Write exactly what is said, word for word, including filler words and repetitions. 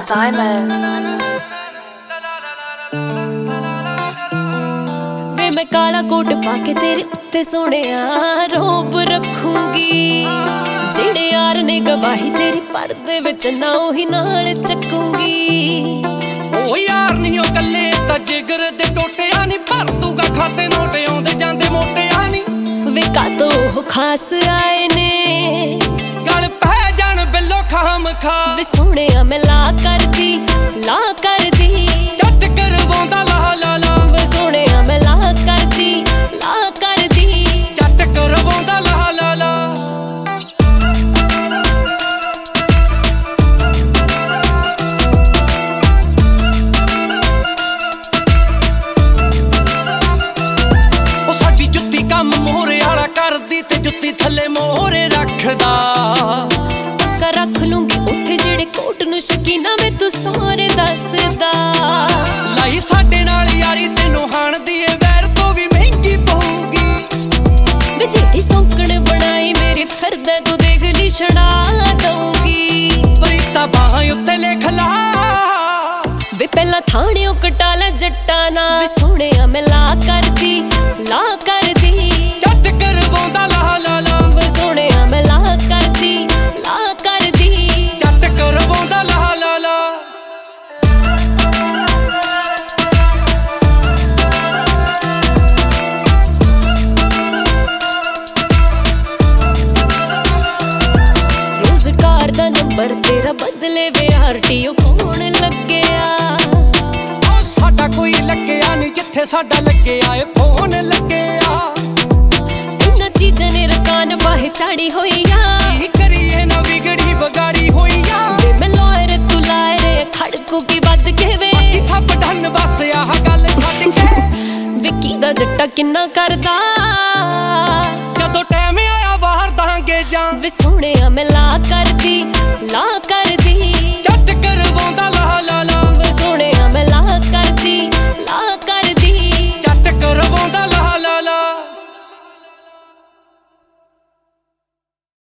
Diamond वे मैं काला coat पाके तेरे उत्ते सोहणिया रोब रखूंगी। जेड़े यार ने गवाही तेरी परदे विच ना ओही नाल चकूंगी। ओ यार नहीं ओ कल्ले ता जिगर दे टोटिया नी भर दूंगा खाते नोटे आउंदे जांदे मोटिया नी। वे कातो हो खास आए ने गल पै जान बिल्लो खाम खा। वे सोहणिया मैं ला कर दी ला कर दी झट करवांदा ला ला ला। वे सोहणिया मैं ला कर दी ला कर दी झट करवांदा ला ला ला। ओ साडी जुत्ती कम मोहरे वाला करदी ते जुत्ती थल्ले मोहरे रखदा। रख लूंगी उत्थे जेड़े कोट नू शकीना मैं तू सारे दसदा। लाई साडे नाल यारी तैनू हाण दी ए वैर तो भी महंगी पऊगी। वे जेड़ी सौंकण बनाई मेरी फिरदा तू देख ली छड़ा दूंगी। परीता बाहां उत्ते लिख ला वे पहला थाणियों कटा ला जट्टा ना। वे सोहणिया मैं ला कर दी ला कर दी झट करवांदा ला ला ला। वे सोहणिया मैं ला कर दी ला कर दी झट करवांदा ला ला ला। रोजगार दा नंबर तेरा बदले वे आरटीओ कौन लगया। ओ साडा कोई लगया नहीं जिथे साडा लगया ए फोन लगया। इन्ना चीजां ने रकान वाहे चाड़ी होई आ। की करिए ना बिगड़ी बगाड़ी होई आ। वे मैं लॉयर तू लायरे खड़कू की वध के वे बाकी सब डन बस आह गल छड्ड के। विकी दा जट्टा किन्ना करदा जदों टाइम आया वार दांगे जां। वे सोहणिया मैं ला कर दी